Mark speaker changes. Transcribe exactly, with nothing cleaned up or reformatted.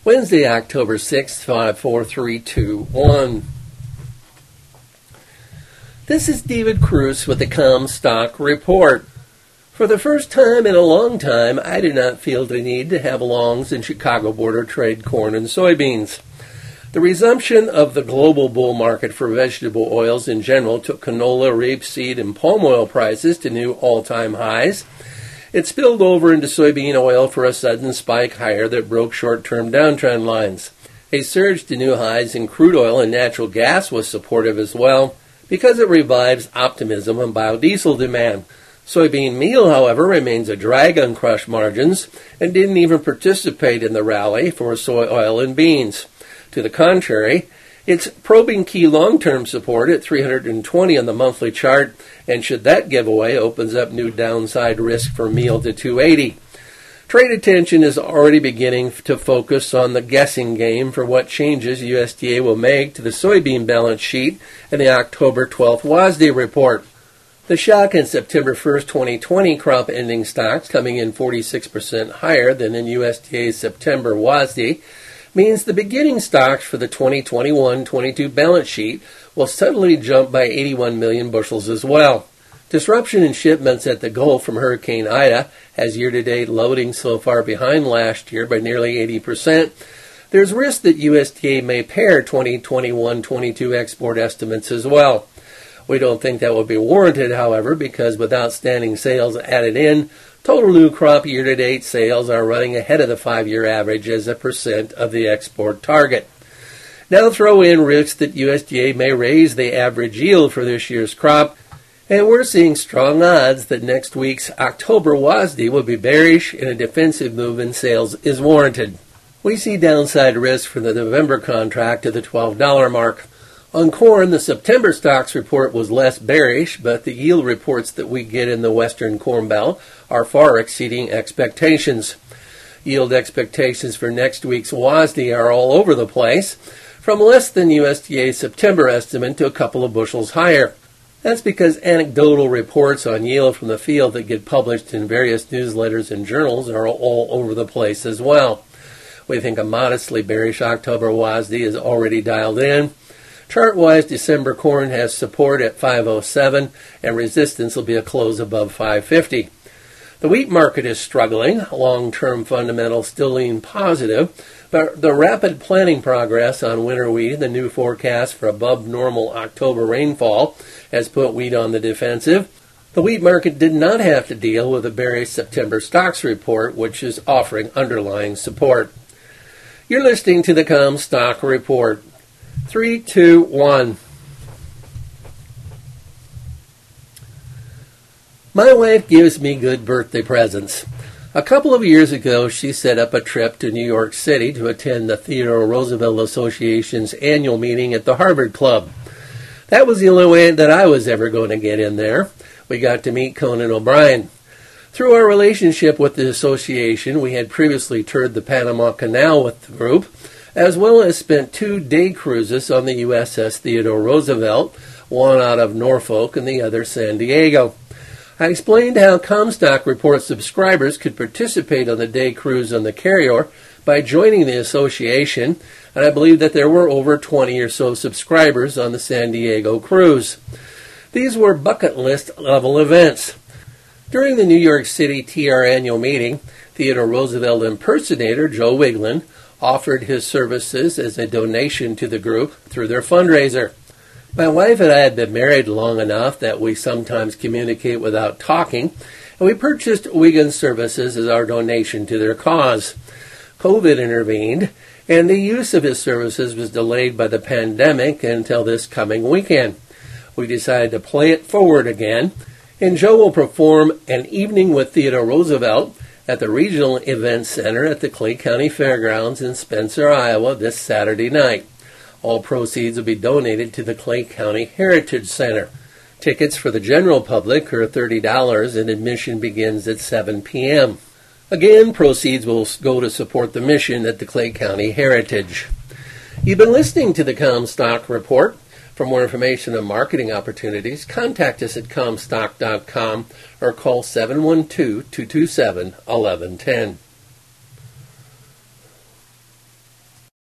Speaker 1: Wednesday, October sixth, five, four, three, two, one. This is David Cruz with the Comstock Report. For the first time in a long time, I do not feel the need to have longs in Chicago border trade corn and soybeans. The resumption of the global bull market for vegetable oils in general took canola, rapeseed, and palm oil prices to new all-time highs. It spilled over into soybean oil for a sudden spike higher that broke short-term downtrend lines. A surge to new highs in crude oil and natural gas was supportive as well, because it revives optimism on biodiesel demand. Soybean meal, however, remains a drag on crush margins and didn't even participate in the rally for soy oil and beans. To the contrary, it's probing key long-term support at three hundred twenty on the monthly chart, and should that giveaway opens up new downside risk for meal to two eighty. Trade attention is already beginning to focus on the guessing game for what changes U S D A will make to the soybean balance sheet in the October twelfth WASDE report. The shock in September first, twenty twenty crop ending stocks coming in forty-six percent higher than in U S D A's September WASDE means the beginning stocks for the twenty twenty-one twenty-two balance sheet will suddenly jump by eighty-one million bushels as well. Disruption in shipments at the Gulf from Hurricane Ida has year-to-date loading so far behind last year by nearly eighty percent. There's risk that U S D A may pare twenty twenty-one twenty-two export estimates as well. We don't think that will be warranted, however, because with outstanding sales added in, total new crop year-to-date sales are running ahead of the five-year average as a percent of the export target. Now throw in risks that U S D A may raise the average yield for this year's crop, and we're seeing strong odds that next week's October WASDE will be bearish and a defensive move in sales is warranted. We see downside risk for the November contract to the twelve dollar mark. On corn, the September stocks report was less bearish, but the yield reports that we get in the Western Corn Belt are far exceeding expectations. Yield expectations for next week's WASDE are all over the place, from less than U S D A's September estimate to a couple of bushels higher. That's because anecdotal reports on yield from the field that get published in various newsletters and journals are all over the place as well. We think a modestly bearish October WASDE is already dialed in. Chart-wise, December corn has support at five oh seven, and resistance will be a close above five fifty. The wheat market is struggling. Long-term fundamentals still lean positive, but the rapid planting progress on winter wheat and the new forecast for above-normal October rainfall has put wheat on the defensive. The wheat market did not have to deal with a bearish September stocks report, which is offering underlying support. You're listening to the Comstock Report. Three, two, one. My wife gives me good birthday presents. A couple of years ago, she set up a trip to New York City to attend the Theodore Roosevelt Association's annual meeting at the Harvard Club. That was the only way that I was ever going to get in there. We got to meet Conan O'Brien. Through our relationship with the association, we had previously toured the Panama Canal with the group, as well as spent two day cruises on the U S S Theodore Roosevelt, one out of Norfolk and the other San Diego. I explained how Comstock Report subscribers could participate on the day cruise on the Carrier by joining the association, and I believe that there were over twenty or so subscribers on the San Diego cruise. These were bucket list level events. During the New York City T R annual meeting, Theodore Roosevelt impersonator Joe Wiglin offered his services as a donation to the group through their fundraiser. My wife and I had been married long enough that we sometimes communicate without talking, and we purchased Wiglin's services as our donation to their cause. COVID intervened, and the use of his services was delayed by the pandemic until this coming weekend. We decided to play it forward again, and Joe will perform an evening with Theodore Roosevelt at the Regional Event Center at the Clay County Fairgrounds in Spencer, Iowa this Saturday night. All proceeds will be donated to the Clay County Heritage Center. Tickets for the general public are thirty dollars and admission begins at seven p.m. Again, proceeds will go to support the mission at the Clay County Heritage. You've been listening to the Comstock Report. For more information on marketing opportunities, contact us at comstock dot com or call seven one two, two two seven, one one one zero.